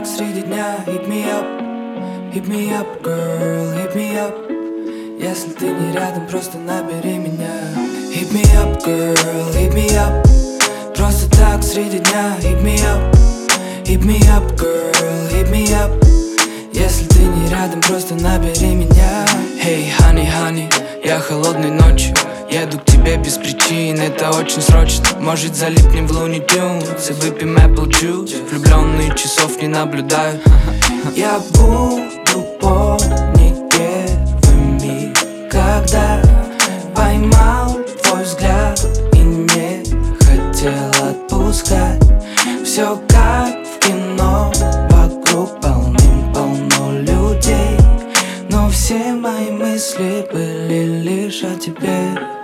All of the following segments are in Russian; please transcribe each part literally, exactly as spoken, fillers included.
среди дня. Hit me up, hit me up, girl, hit me up. Если ты не рядом, просто набери меня. Hit me up, girl, hit me up. Просто так среди дня. Hit me up, hit me up, girl, hit me up. Если ты не рядом, просто набери меня. Hey, honey, honey, я холодной ночью еду к тебе без причин, это очень срочно. Может, залипнем в Looney Tunes и выпьем Apple Juice. Влюбленные часов не наблюдают. Я буду помнить первый миг, когда поймал твой взгляд и не хотел отпускать. Все как в кино, вокруг полным-полно людей, но все мои мысли были лишь о тебе.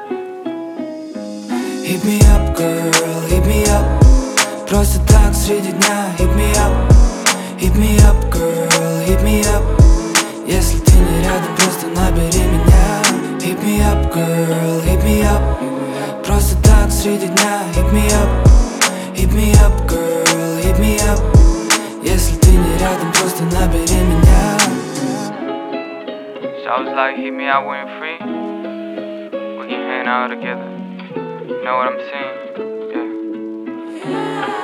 Hit me up, girl, hit me up. Просто так среди дня. Hit me up, hit me up, girl, hit me up. Если ты не рядом, просто набери меня. Hit me up, girl, hit me up. Просто так среди дня. Hit me up, hit me up, girl, hit me up. Если ты не рядом, просто набери меня. So I was like, hit me up when you're free. We can hang out together. You know what I'm saying? Yeah.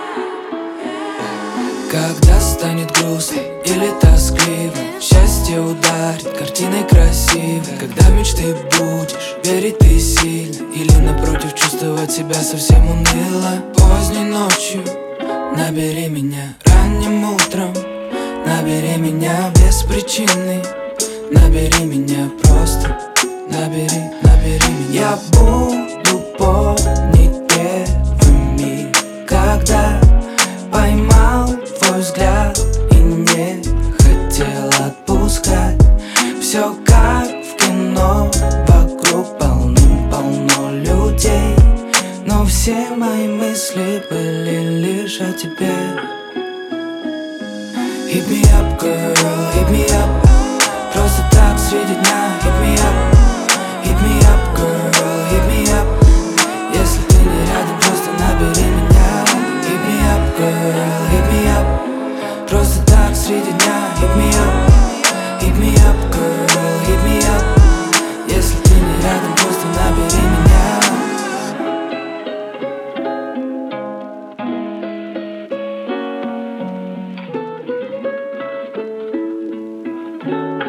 Когда станет грустно или тоскливо, счастье ударит картиной красивой. Когда в мечты будешь верить ты сильно, или напротив чувствовать себя совсем уныло. Поздней ночью набери меня, ранним утром набери меня без причины. Набери меня просто, набери, набери меня. Я буду помнить первый миг, когда поймал твой взгляд и не хотел отпускать. Все как в кино, вокруг полным-полно людей, но все мои мысли были лишь о тебе. Hit me up, girl, hit me up. Просто так среди дня. Hit me up, hit me up, girl, hit me up. Если ты не рядом, просто набери меня. Hit me up, girl, hit me up. Просто так среди дня. Hit me up, hit me up, girl, hit me up. Если ты не рядом, просто набери меня.